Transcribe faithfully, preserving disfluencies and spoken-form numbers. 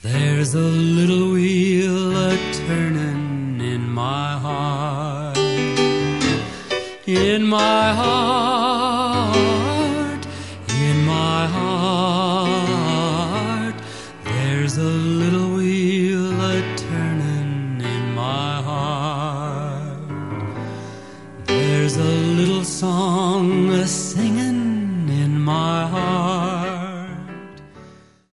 There's a little wheel a-turnin' in my heart, in my heart, in my heart. There's a little wheel a-turnin' in my heart. There's a little song a-singin' in my heart.